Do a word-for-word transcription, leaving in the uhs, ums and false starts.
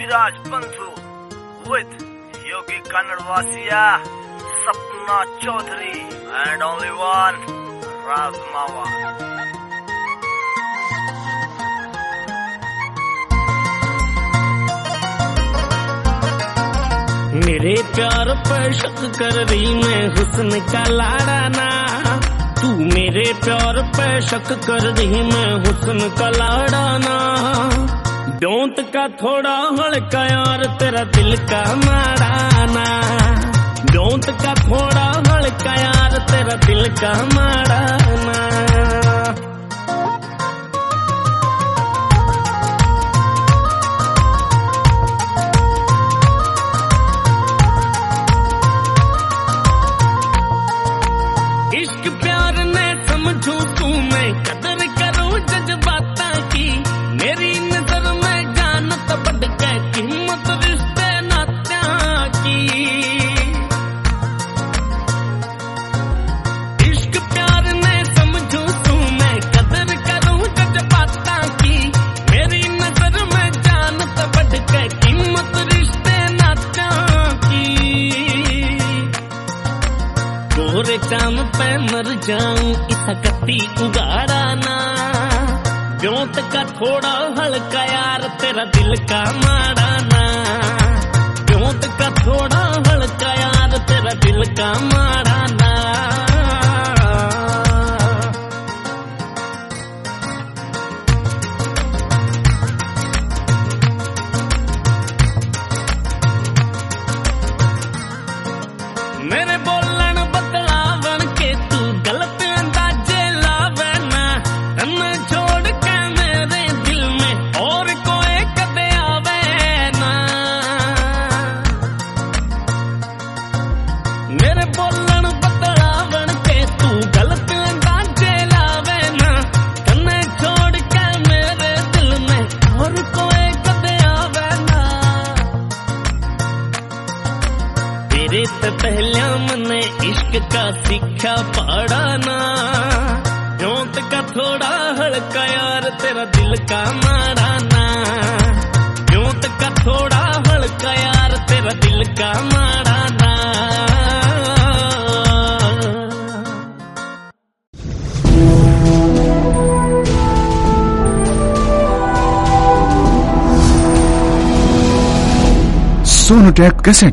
Viraj Bandhu with Yogi Kannadwasiya, Sapna Chaudhary, and only one, Raz Mawa. मेरे प्यार पर शक कर रही मैं हुस्न का लाड़ाना, तू मेरे प्यार पर शक कर रही मैं हुस्न का लाड़ाना। डोंट का थोड़ा हल्का यार तेरा दिल का माड़ाना, डोंट का थोड़ा हल्का यार तेरा दिल का माड़ाना। इश्क प्यार ने समझू तू मैं कदर करूं जज्बाता की, मेरी नजर में जान तो बढ़ गए कीमत रिश्ते नात्या की। इश्क प्यार ने समझू तू मैं कदर करूं जज्बाता की, मेरी नजर में जान तो बढ़ गए कीमत रिश्ते नात्या की। गोरे चाम पे मर जाऊं इतना कत्ती उगाड़ाना, ब्योंत का थोड़ा हल्का यार तेरा दिल का माड़ाना, ब्योंत का थोड़ा हल्का यार तेरा दिल का माड़ाना। मेरे बोलन बतलावन के तू गलत अंदाजे लावे ना, तन छोड़ के मेरे दिल में और कोई कदे आवे ना। मेरे बोलन बतलावन के तू गलत अंदाजे लावे ना, तन छोड़ के मेरे दिल में और कोई कदे आवे ना। तेरे तो पहले मने इश्क का सीखा पढ़ाना, डोंट का थोड़ा हल्का यार तेरा दिल का माड़ाना, डोंट का थोड़ा हल्का यार तेरा दिल का माड़ाना। सोनोटेक कैसेट